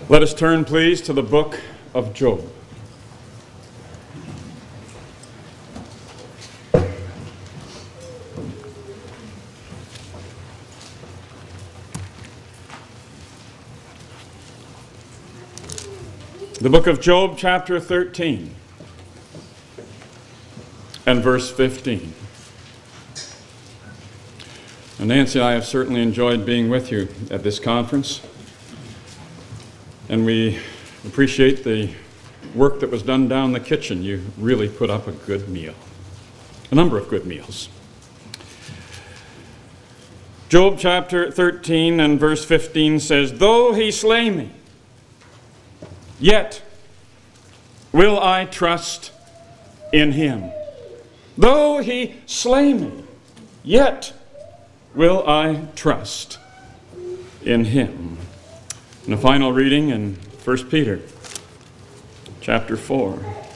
Let us turn, please, to the book of Job. The book of Job, chapter 13, and verse 15. And Nancy and I have certainly enjoyed being with you at this conference, and we appreciate the work that was done down the kitchen. You really put up a good meal, a number of good meals. Job chapter 13 and verse 15 says, "Though he slay me, yet will I trust in him. Though he slay me, yet will I trust in him." And a final reading in 1 Peter chapter 4,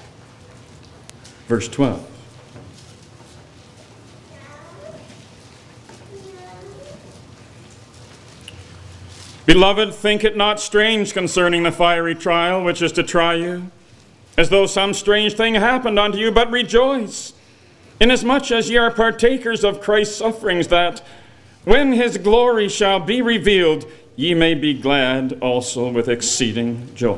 verse 12. "Beloved, think it not strange concerning the fiery trial which is to try you, as though some strange thing happened unto you, but rejoice, inasmuch as ye are partakers of Christ's sufferings, that when his glory shall be revealed, ye may be glad also with exceeding joy."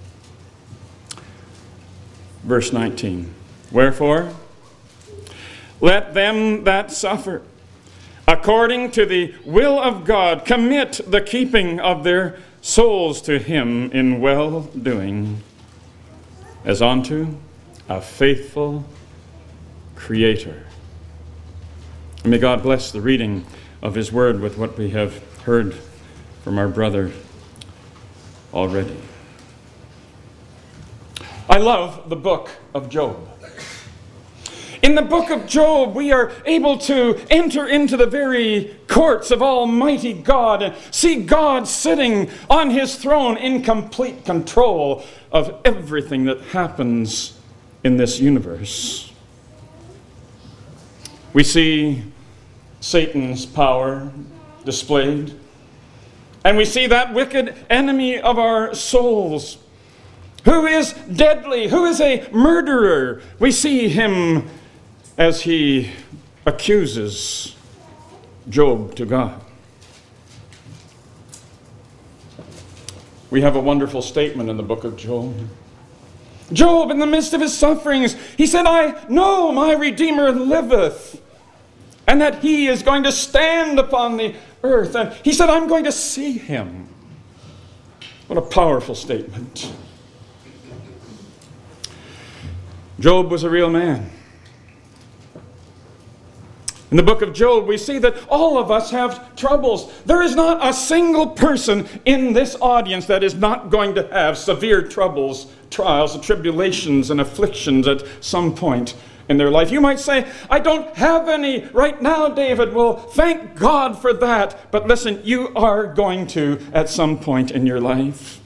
Verse 19. "Wherefore, let them that suffer according to the will of God commit the keeping of their souls to him in well-doing, as unto a faithful Creator." And may God bless the reading of his word with what we have heard from our brother already. I love the book of Job. In the book of Job, we are able to enter into the very courts of Almighty God and see God sitting on his throne in complete control of everything that happens in this universe. We see Satan's power displayed, and we see that wicked enemy of our souls, who is deadly, who is a murderer. We see him as he accuses Job to God. We have a wonderful statement in the book of Job. Job, in the midst of his sufferings, he said, "I know my Redeemer liveth, and that he is going to stand upon the earth." And he said, "I'm going to see him." What a powerful statement. Job was a real man. In the book of Job, we see that all of us have troubles. There is not a single person in this audience that is not going to have severe troubles, trials, and tribulations, and afflictions at some point in their life. You might say, "I don't have any right now, David." Well, thank God for that. But listen, you are going to at some point in your life.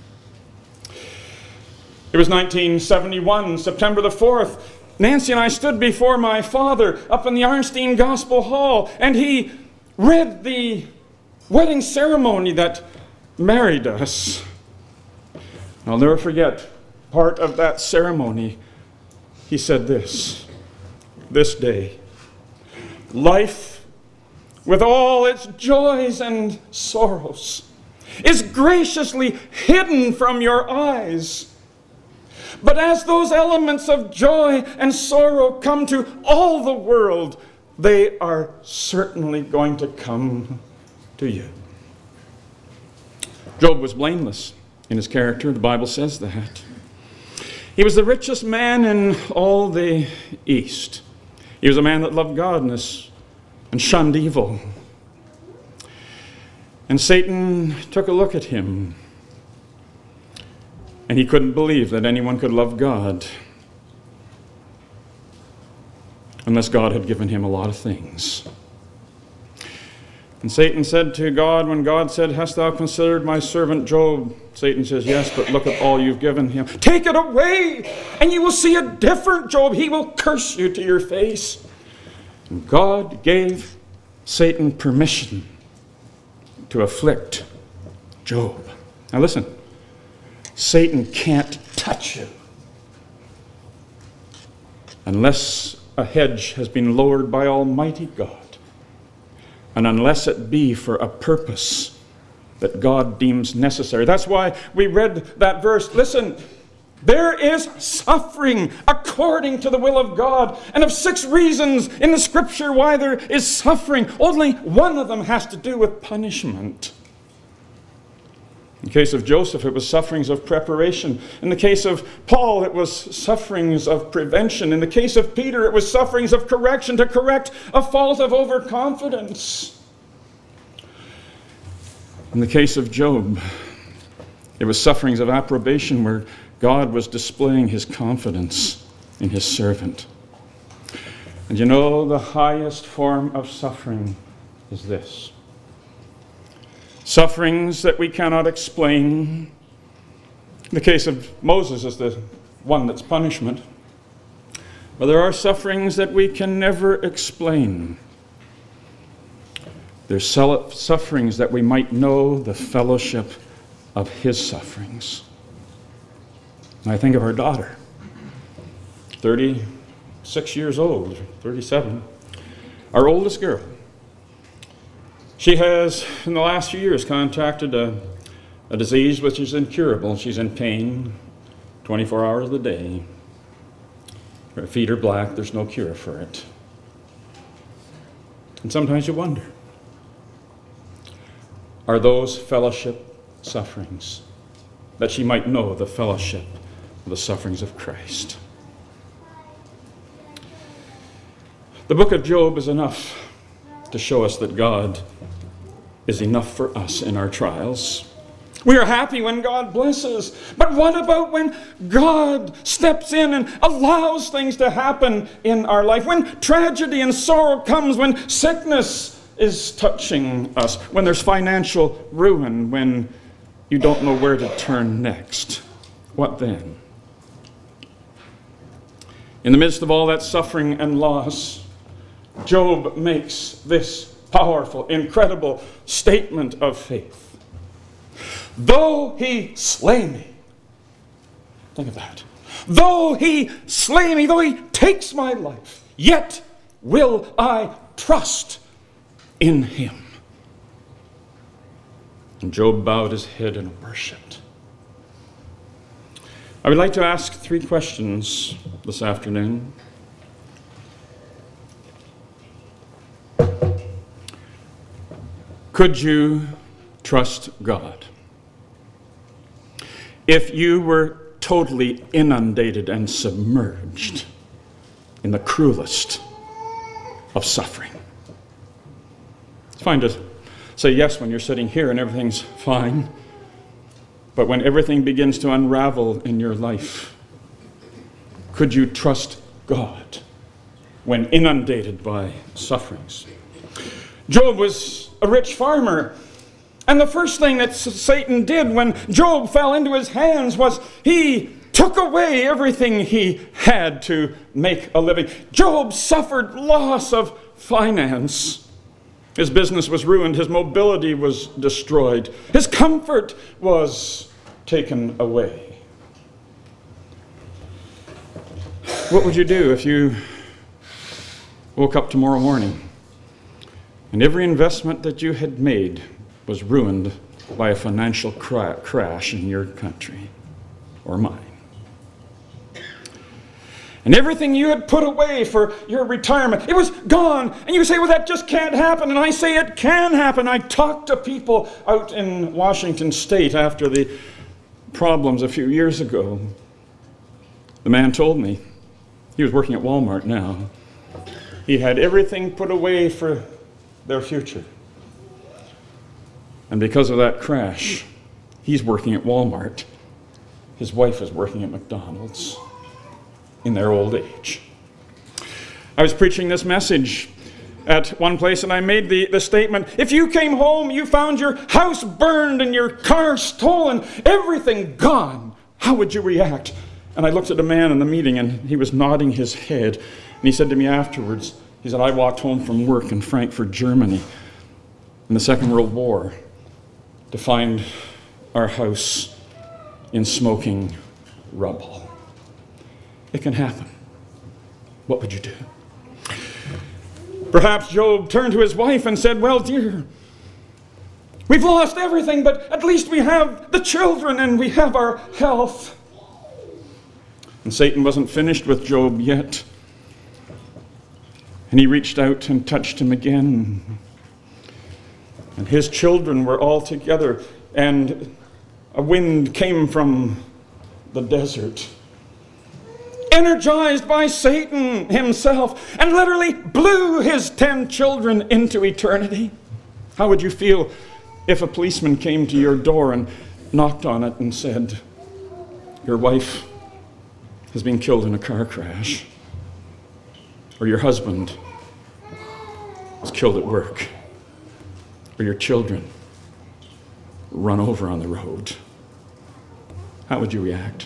It was 1971, September the 4th. Nancy and I stood before my father up in the Arnstein Gospel Hall, and he read the wedding ceremony that married us. I'll never forget part of that ceremony. He said this day, "Life, with all its joys and sorrows, is graciously hidden from your eyes. But as those elements of joy and sorrow come to all the world, they are certainly going to come to you." Job was blameless in his character. The Bible says that. He was the richest man in all the East. He was a man that loved God and shunned evil. And Satan took a look at him, and he couldn't believe that anyone could love God unless God had given him a lot of things. And Satan said to God, when God said, "Hast thou considered my servant Job?" Satan says, "Yes, but look at all you've given him. Take it away, and you will see a different Job. He will curse you to your face." And God gave Satan permission to afflict Job. Now listen, Satan can't touch you unless a hedge has been lowered by Almighty God, and unless it be for a purpose that God deems necessary. That's why we read that verse. Listen, there is suffering according to the will of God. And of 6 reasons in the Scripture why there is suffering, only one of them has to do with punishment. In the case of Joseph, it was sufferings of preparation. In the case of Paul, it was sufferings of prevention. In the case of Peter, it was sufferings of correction to correct a fault of overconfidence. In the case of Job, it was sufferings of approbation where God was displaying his confidence in his servant. And you know, the highest form of suffering is this. Sufferings that we cannot explain. The case of Moses is the one that's punishment. But there are sufferings that we can never explain. There's sufferings that we might know the fellowship of his sufferings. And I think of our daughter, 36 years old, 37, our oldest girl. She has, in the last few years, contracted a disease which is incurable. She's in pain 24 hours of the day. Her feet are black. There's no cure for it. And sometimes you wonder, are those fellowship sufferings, that she might know the fellowship of the sufferings of Christ? The book of Job is enough to show us that God is enough for us in our trials. We are happy when God blesses, but what about when God steps in and allows things to happen in our life? When tragedy and sorrow comes, when sickness is touching us, when there's financial ruin, when you don't know where to turn next, what then? In the midst of all that suffering and loss, Job makes this powerful, incredible statement of faith. Though he slay me, think of that. Though he slay me, though he takes my life, yet will I trust in him. And Job bowed his head and worshipped. I would like to ask 3 questions this afternoon. Could you trust God if you were totally inundated and submerged in the cruelest of suffering? It's fine to say yes when you're sitting here and everything's fine, but when everything begins to unravel in your life, could you trust God when inundated by sufferings? Job was a rich farmer, and the first thing that Satan did when Job fell into his hands was he took away everything he had to make a living. Job suffered loss of finance. His business was ruined. His mobility was destroyed. His comfort was taken away. What would you do if you woke up tomorrow morning and every investment that you had made was ruined by a financial crash in your country or mine? And everything you had put away for your retirement, it was gone. And you say, well, that just can't happen. And I say it can happen. I talked to people out in Washington State after the problems a few years ago. The man told me, he was working at Walmart now, he had everything put away for their future. And because of that crash, he's working at Walmart. His wife is working at McDonald's in their old age. I was preaching this message at one place, and I made the statement, if you came home, you found your house burned and your car stolen, everything gone, how would you react? And I looked at a man in the meeting, and he was nodding his head, and he said to me afterwards, he said, I walked home from work in Frankfurt, Germany, in the Second World War, to find our house in smoking rubble. It can happen. What would you do? Perhaps Job turned to his wife and said, well, dear, we've lost everything, but at least we have the children and we have our health. And Satan wasn't finished with Job yet. And he reached out and touched him again. And his children were all together, and a wind came from the desert, energized by Satan himself, and literally blew his 10 children into eternity. How would you feel if a policeman came to your door and knocked on it and said, your wife has been killed in a car crash, or your husband was killed at work, or your children run over on the road? How would you react?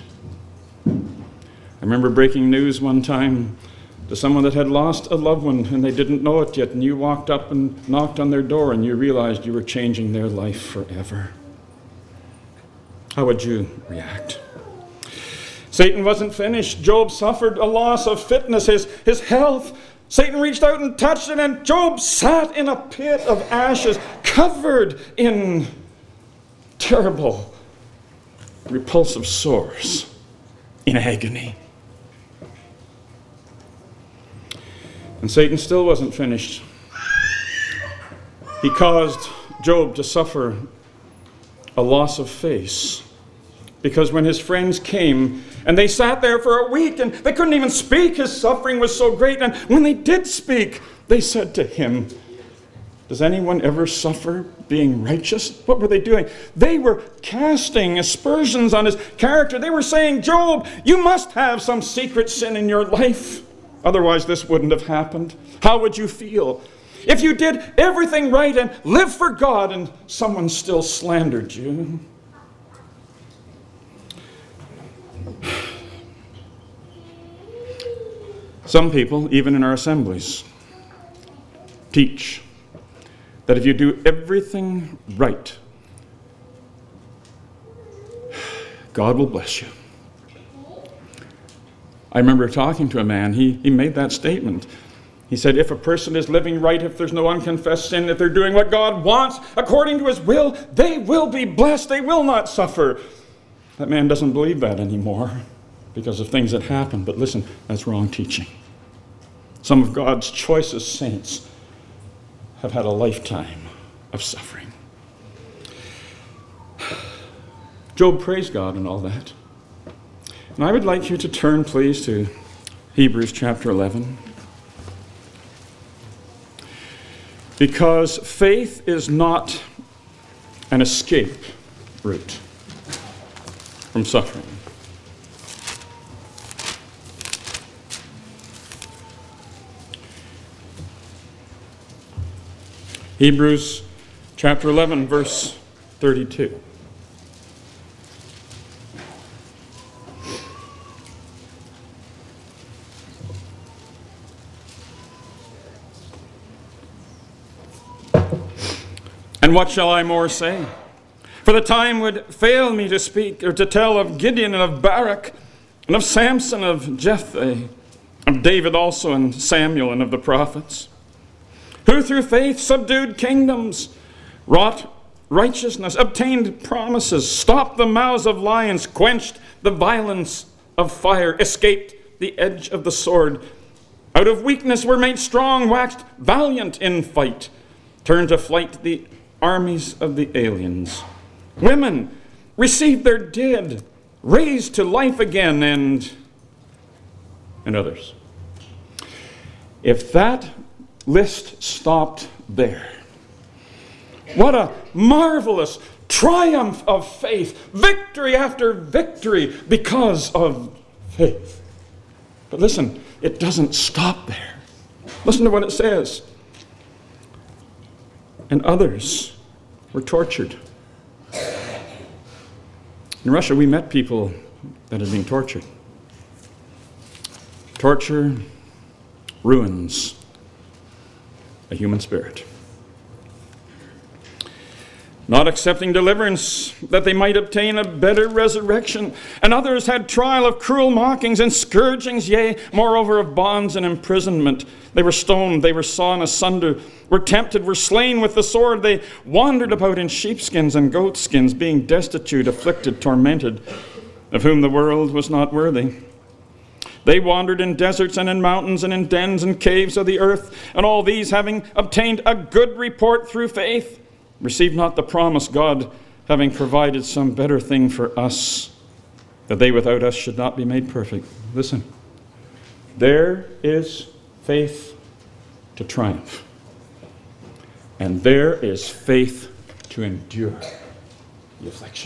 I remember breaking news one time to someone that had lost a loved one and they didn't know it yet, and you walked up and knocked on their door and you realized you were changing their life forever. How would you react? Satan wasn't finished. Job suffered a loss of fitness, his health. Satan reached out and touched it, and Job sat in a pit of ashes, covered in terrible, repulsive sores, in agony. And Satan still wasn't finished. He caused Job to suffer a loss of face, because when his friends came and they sat there for a week and they couldn't even speak, his suffering was so great. And when they did speak, they said to him, does anyone ever suffer being righteous? What were they doing? They were casting aspersions on his character. They were saying, Job, you must have some secret sin in your life. Otherwise, this wouldn't have happened. How would you feel if you did everything right and lived for God and someone still slandered you? Some people, even in our assemblies, teach that if you do everything right, God will bless you. I remember talking to a man, he made that statement. He said, if a person is living right, if there's no unconfessed sin, if they're doing what God wants according to his will, they will be blessed, they will not suffer. That man doesn't believe that anymore because of things that happen. But listen, that's wrong teaching. Some of God's choicest saints have had a lifetime of suffering. Job praised God and all that. And I would like you to turn, please, to Hebrews chapter 11. Because faith is not an escape route from suffering. Hebrews chapter 11, verse 32. And what shall I more say? For the time would fail me to speak or to tell of Gideon and of Barak and of Samson, of Jephthah, of David also and Samuel and of the prophets, who through faith subdued kingdoms, wrought righteousness, obtained promises, stopped the mouths of lions, quenched the violence of fire, escaped the edge of the sword, out of weakness were made strong, waxed valiant in fight, turned to flight the armies of the aliens. Women received their dead, raised to life again, and others. If that list stopped there, what a marvelous triumph of faith, victory after victory because of faith. But listen, it doesn't stop there. Listen to what it says. And others were tortured. In Russia, we met people that had been tortured. Torture ruins a human spirit. not accepting deliverance, that they might obtain a better resurrection. And others had trial of cruel mockings and scourgings, yea, moreover of bonds and imprisonment. They were stoned, they were sawn asunder, were tempted, were slain with the sword. They wandered about in sheepskins and goatskins, being destitute, afflicted, tormented, of whom the world was not worthy. They wandered in deserts and in mountains and in dens and caves of the earth, and all these, having obtained a good report through faith, received not the promise, God having provided some better thing for us, that they without us should not be made perfect. Listen, there is faith to triumph, and there is faith to endure the affliction.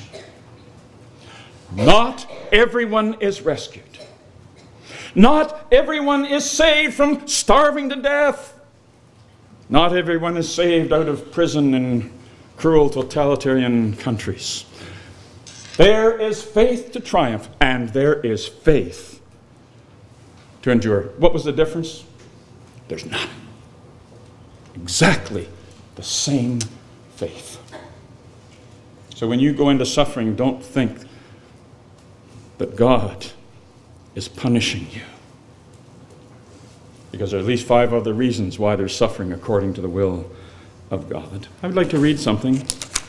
Not everyone is rescued. Not everyone is saved from starving to death. Not everyone is saved out of prison in cruel totalitarian countries. There is faith to triumph, and there is faith to endure. What was the difference? There's none. Exactly the same faith. So when you go into suffering, don't think that God is punishing you, because there are at least 5 other reasons why there's suffering according to the will of God. I would like to read something.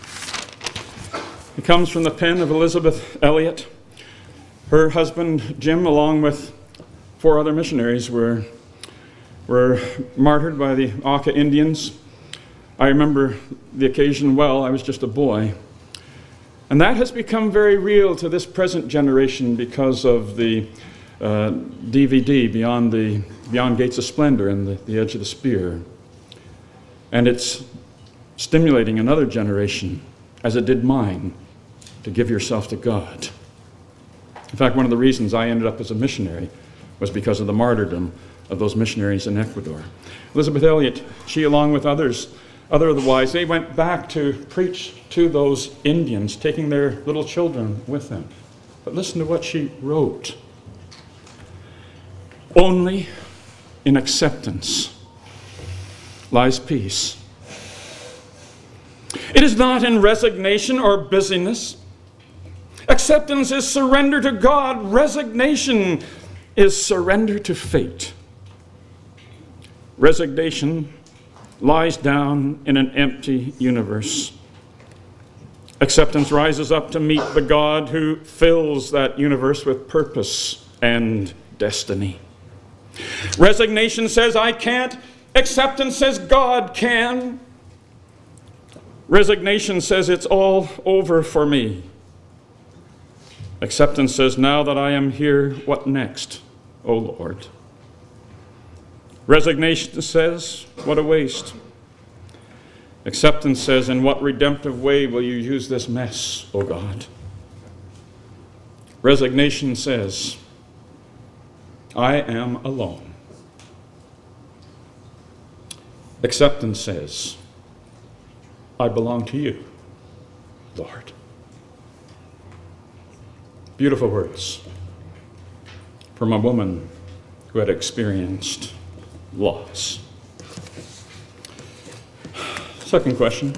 It comes from the pen of Elisabeth Elliot. Her husband, Jim, along with 4 other missionaries, were martyred by the Auca Indians. I remember the occasion well. I was just a boy. And that has become very real to this present generation because of the DVD, Beyond Gates of Splendor and the Edge of the Spear. And it's stimulating another generation, as it did mine, to give yourself to God. In fact, one of the reasons I ended up as a missionary was because of the martyrdom of those missionaries in Ecuador. Elisabeth Elliot, she along with other of the wise, they went back to preach to those Indians, taking their little children with them. But listen to what she wrote. Only in acceptance lies peace. It is not in resignation or busyness. Acceptance is surrender to God. Resignation is surrender to fate. Resignation lies down in an empty universe. Acceptance rises up to meet the God who fills that universe with purpose and destiny. Resignation says, I can't. Acceptance says, God can. Resignation says, it's all over for me. Acceptance says, now that I am here, what next, O Lord? Resignation says, what a waste. Acceptance says, in what redemptive way will you use this mess, O God? Resignation says, I am alone. Acceptance says, I belong to you, Lord. Beautiful words from a woman who had experienced loss. Second question.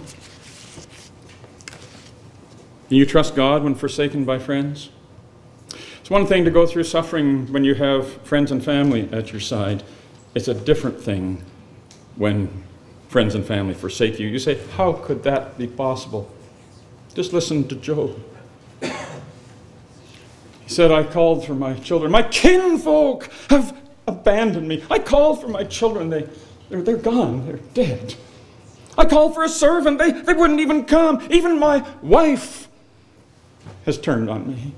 Do you trust God when forsaken by friends? It's one thing to go through suffering when you have friends and family at your side. It's a different thing when friends and family forsake you. You say, how could that be possible? Just listen to Job. He said, I called for my children. My kinfolk have abandoned me. I called for my children. They're gone. They're dead. I called for a servant. They wouldn't even come. Even my wife has turned on me.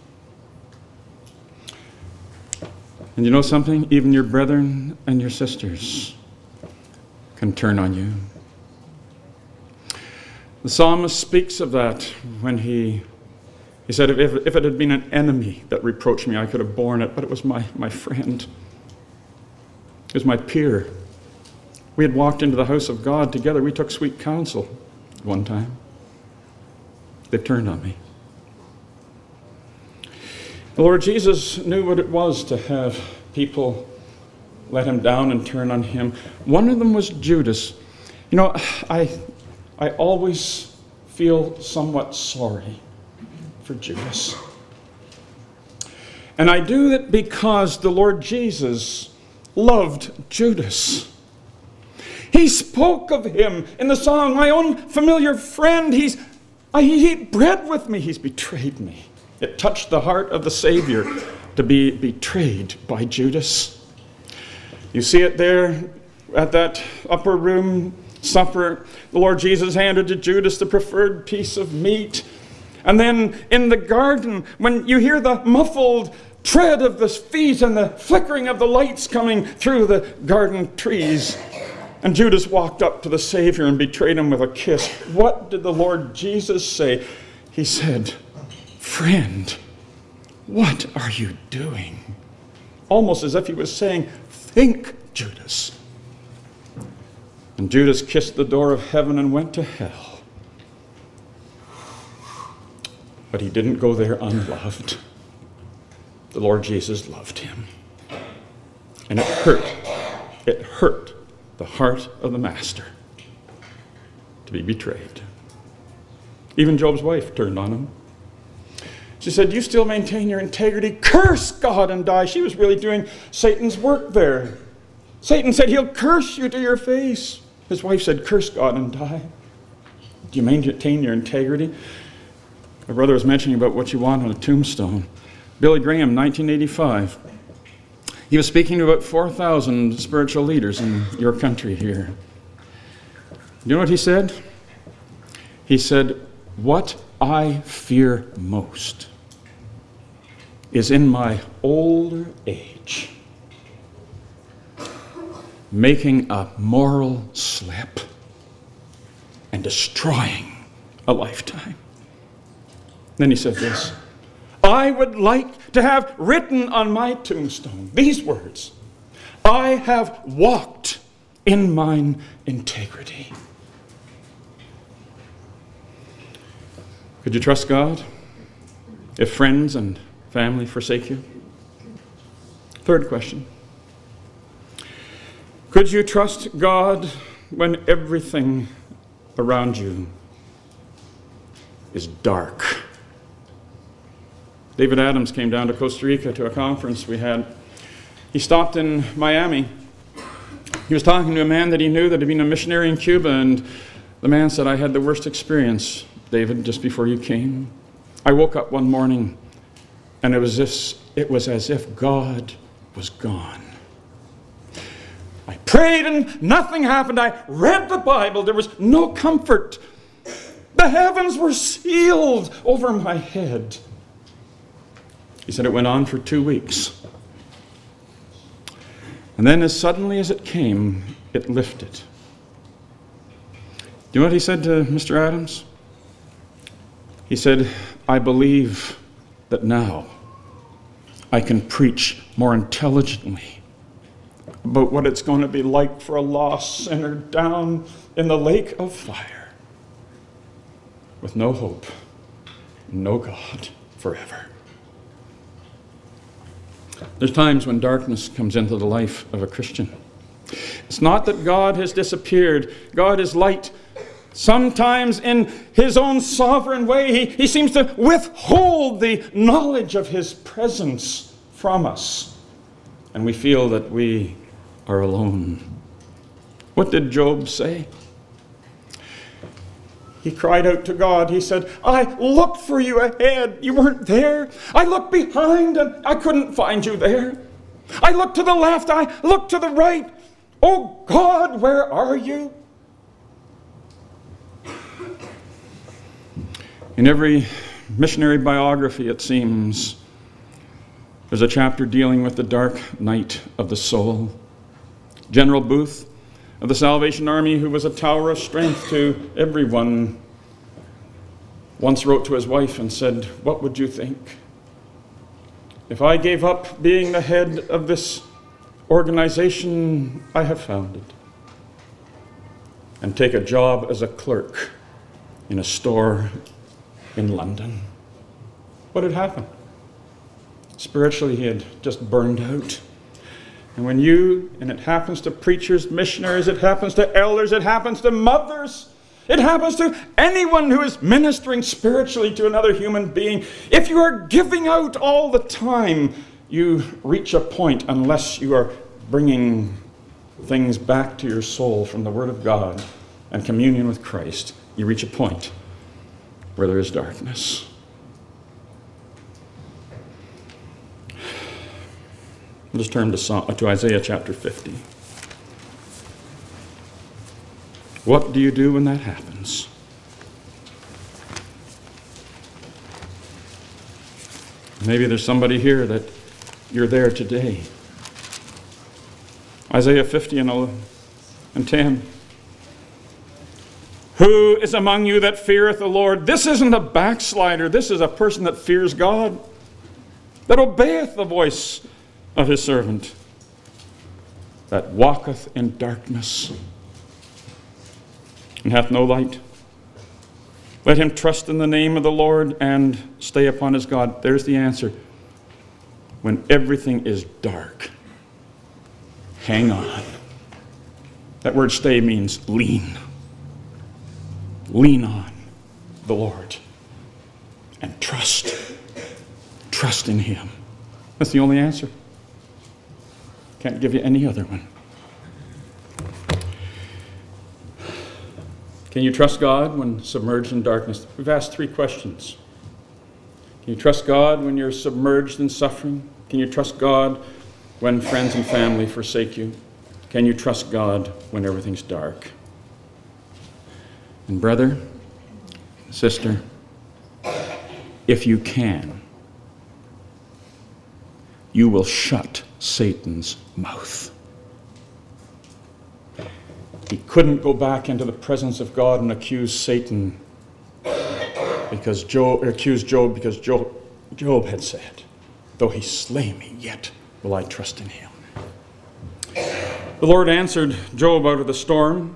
And you know something? Even your brethren and your sisters can turn on you. The psalmist speaks of that when he said, if it had been an enemy that reproached me, I could have borne it, but it was my friend. It was my peer. We had walked into the house of God together. We took sweet counsel one time. They've turned on me. The Lord Jesus knew what it was to have people let him down and turn on him. One of them was Judas. You know, I always feel somewhat sorry for Judas. And I do that because the Lord Jesus loved Judas. He spoke of him in the song, my own familiar friend. He ate bread with me. He's betrayed me. It touched the heart of the Savior to be betrayed by Judas. You see it there at that upper room supper. The Lord Jesus handed to Judas the preferred piece of meat. And then in the garden, when you hear the muffled tread of the feet and the flickering of the lights coming through the garden trees, and Judas walked up to the Savior and betrayed him with a kiss, what did the Lord Jesus say? He said, "Friend, what are you doing?" Almost as if he was saying, "Think, Judas." And Judas kissed the door of heaven and went to hell. But he didn't go there unloved. The Lord Jesus loved him. And it hurt. It hurt the heart of the master to be betrayed. Even Job's wife turned on him. She said, "Do you still maintain your integrity? Curse God and die." She was really doing Satan's work there. Satan said, "He'll curse you to your face." His wife said, "Curse God and die." Do you maintain your integrity? My brother was mentioning about what you want on a tombstone. Billy Graham, 1985. He was speaking to about 4,000 spiritual leaders in your country here. You know what he said? He said, "What I fear most is in my older age making a moral slip and destroying a lifetime." Then he said this, "I would like to have written on my tombstone these words, 'I have walked in mine integrity.'" Could you trust God if friends and family forsake you? Third question. Could you trust God when everything around you is dark? David Adams came down to Costa Rica to a conference we had. He stopped in Miami. He was talking to a man that he knew that had been a missionary in Cuba, and the man said, "I had the worst experience, David, just before you came. I woke up one morning and it was as if God was gone. I prayed and nothing happened. I read the Bible. There was no comfort. The heavens were sealed over my head." He said it went on for 2 weeks. And then as suddenly as it came, it lifted. Do you know what he said to Mr. Adams? He said, "I believe that now I can preach more intelligently about what it's going to be like for a lost sinner down in the lake of fire with no hope, no God forever." There's times when darkness comes into the life of a Christian. It's not that God has disappeared. God is light. Sometimes in his own sovereign way, he seems to withhold the knowledge of his presence from us. And we feel that we are alone. What did Job say? He cried out to God. He said, "I looked for you ahead. You weren't there. I looked behind and I couldn't find you there. I looked to the left. I looked to the right. Oh God, where are you?" In every missionary biography, it seems, there's a chapter dealing with the dark night of the soul. General Booth of the Salvation Army, who was a tower of strength to everyone, once wrote to his wife and said, "What would you think if I gave up being the head of this organization I have founded and take a job as a clerk in a store in London?" What had happened? Spiritually, he had just burned out. And and it happens to preachers, missionaries, it happens to elders, it happens to mothers, It happens to anyone who is ministering spiritually to another human being. If you are giving out all the time, you reach a point, unless you are bringing things back to your soul from the Word of God and communion with Christ, you reach a point where there is darkness. Let's turn to Isaiah chapter 50. What do you do when that happens? Maybe there's somebody here that you're there today. Isaiah 50 and 10. Who is among you that feareth the Lord? This isn't a backslider. This is a person that fears God, that obeyeth the voice of his servant, that walketh in darkness and hath no light. Let him trust in the name of the Lord and stay upon his God. There's the answer. When everything is dark, hang on. That word stay means lean. Lean on the Lord and trust. Trust in him. That's the only answer. Can't give you any other one. Can you trust God when submerged in darkness? We've asked 3 questions. Can you trust God when you're submerged in suffering? Can you trust God when friends and family forsake you? Can you trust God when everything's dark? And brother, sister, if you can, you will shut Satan's mouth. He couldn't go back into the presence of God and accuse Satan because Job had said, though he slay me, yet will I trust in him. The Lord answered Job out of the storm.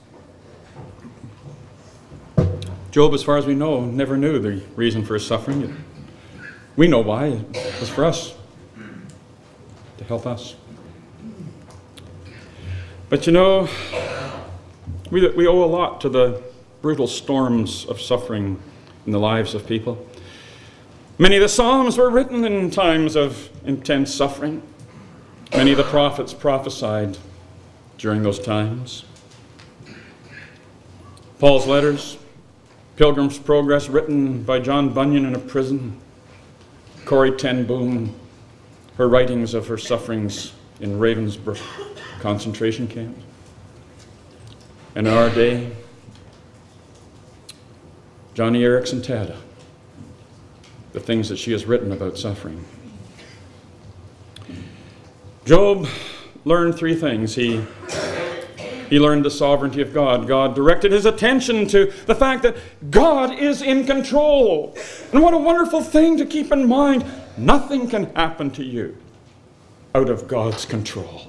Job, as far as we know, never knew the reason for his suffering. We know why. It was for us, to help us. But you know, we owe a lot to the brutal storms of suffering in the lives of people. Many of the Psalms were written in times of intense suffering. Many of the prophets prophesied during those times. Paul's letters, Pilgrim's Progress, written by John Bunyan in a prison. Corrie ten Boom, her writings of her sufferings in Ravensbrück concentration camp. And in our day, Johnny Erickson Tada, the things that she has written about suffering. Job learned 3 things. He learned the sovereignty of God. God directed his attention to the fact that God is in control. And what a wonderful thing to keep in mind. Nothing can happen to you out of God's control.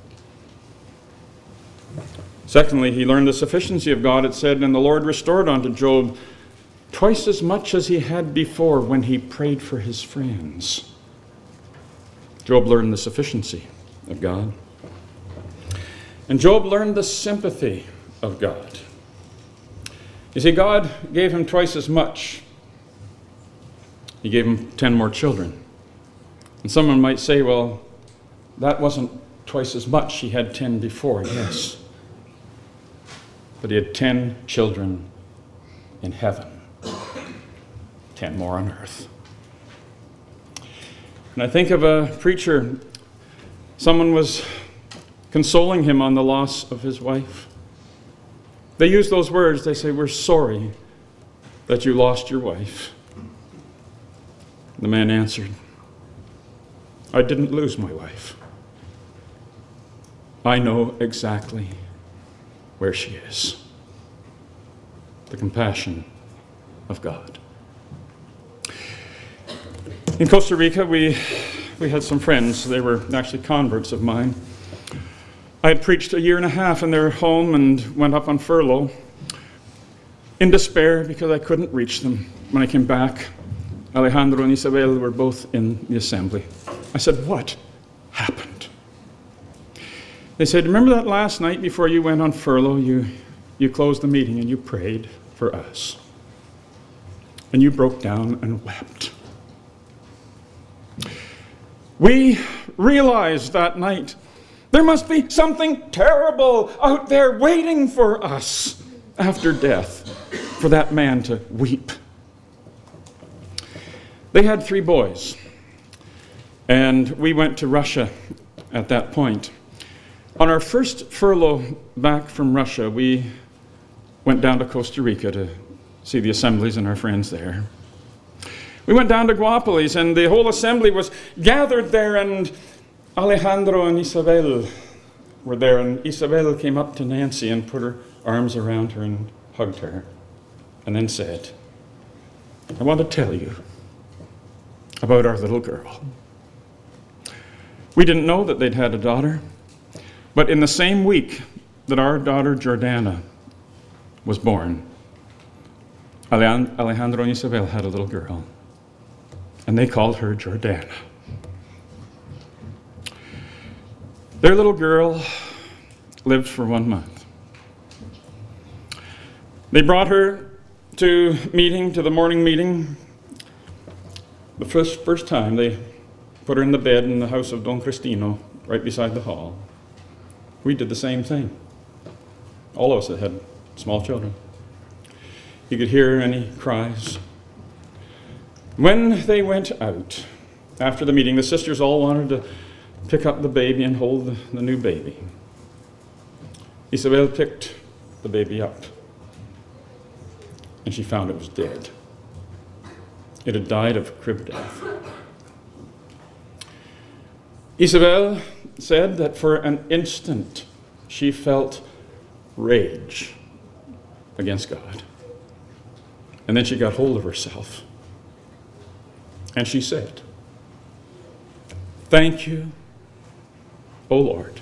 Secondly, he learned the sufficiency of God. It said, and the Lord restored unto Job twice as much as he had before when he prayed for his friends. Job learned the sufficiency of God. And Job learned the sympathy of God. You see, God gave him twice as much. He gave him 10 more children. And someone might say, well, that wasn't twice as much. He had 10 before, yes. But he had 10 children in heaven, 10 more on earth. And I think of a preacher, someone was consoling him on the loss of his wife. They use those words, they say, we're sorry that you lost your wife. The man answered, I didn't lose my wife. I know exactly where she is. The compassion of God. In Costa Rica, we had some friends. They were actually converts of mine. I had preached 1.5 years in their home and went up on furlough in despair because I couldn't reach them. When I came back, Alejandro and Isabel were both in the assembly. I said, what happened? They said, remember that last night before you went on furlough, you you closed the meeting and you prayed for us. And you broke down and wept. We realized that night there must be something terrible out there waiting for us after death for that man to weep. They had 3 boys, and we went to Russia at that point. On our first furlough back from Russia, we went down to Costa Rica to see the assemblies and our friends there. We went down to Guapolis, and the whole assembly was gathered there, and Alejandro and Isabel were there, and Isabel came up to Nancy and put her arms around her and hugged her, and then said, "I want to tell you about our little girl." We didn't know that they'd had a daughter, but in the same week that our daughter Jordana was born, Alejandro and Isabel had a little girl, and they called her Jordana. Their little girl lived for 1 month. They brought her to the morning meeting. The first time they put her in the bed in the house of Don Cristino, right beside the hall. We did the same thing. All of us that had small children. You could hear any cries. When they went out, after the meeting, the sisters all wanted to pick up the baby and hold the new baby. Isabel picked the baby up, and she found it was dead. It had died of crib death. Isabel said that for an instant she felt rage against God. And then she got hold of herself. And she said, "Thank you, O Lord,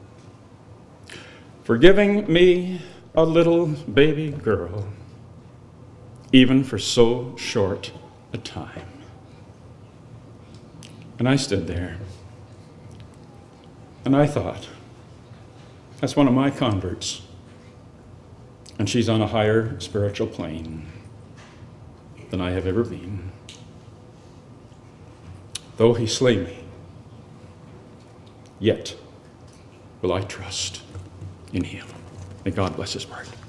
for giving me a little baby girl, even for so short a time." And I stood there, and I thought, that's one of my converts, and she's on a higher spiritual plane than I have ever been. Though he slay me, yet will I trust in him. May God bless his word.